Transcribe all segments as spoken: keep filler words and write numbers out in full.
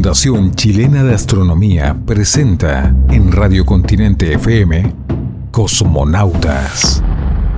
Fundación Chilena de Astronomía presenta en Radio Continente F M Cosmonautas.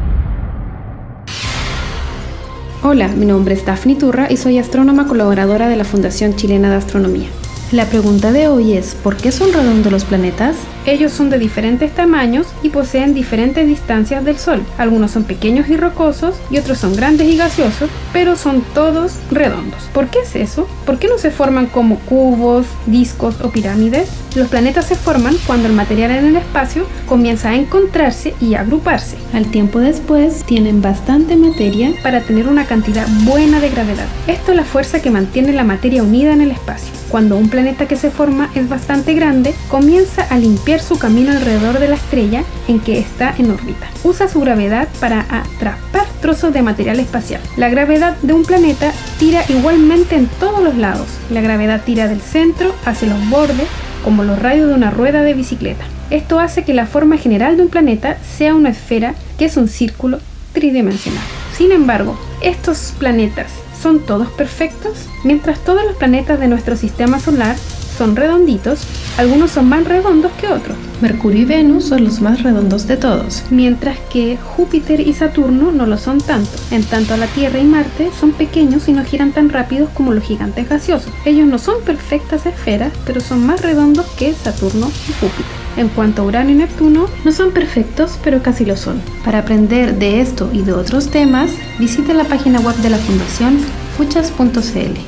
Hola, mi nombre es Daphne Turra y soy astrónoma colaboradora de la Fundación Chilena de Astronomía. La pregunta de hoy es, ¿por qué son redondos los planetas? Ellos son de diferentes tamaños y poseen diferentes distancias del Sol. Algunos son pequeños y rocosos y otros son grandes y gaseosos, pero son todos redondos. ¿Por qué es eso? ¿Por qué no se forman como cubos, discos o pirámides? Los planetas se forman cuando el material en el espacio comienza a encontrarse y a agruparse. Al tiempo después, tienen bastante materia para tener una cantidad buena de gravedad. Esto es la fuerza que mantiene la materia unida en el espacio. Cuando un planeta que se forma es bastante grande, comienza a limpiar su camino alrededor de la estrella en que está en órbita. Usa su gravedad para atrapar trozos de material espacial. La gravedad de un planeta tira igualmente en todos los lados. La gravedad tira del centro hacia los bordes, como los radios de una rueda de bicicleta. Esto hace que la forma general de un planeta sea una esfera, que es un círculo tridimensional. Sin embargo, estos planetas ¿son todos perfectos? Mientras todos los planetas de nuestro sistema solar son redonditos, algunos son más redondos que otros. Mercurio y Venus son los más redondos de todos, mientras que Júpiter y Saturno no lo son tanto. En tanto, la Tierra y Marte son pequeños y no giran tan rápidos como los gigantes gaseosos. Ellos no son perfectas esferas, pero son más redondos que Saturno y Júpiter. En cuanto a Urano y Neptuno, no son perfectos, pero casi lo son. Para aprender de esto y de otros temas, visite la página web de la Fundación fuchas punto c l.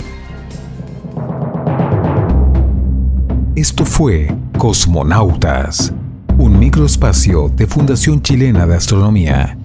Esto fue Cosmonautas, un microespacio de Fundación Chilena de Astronomía.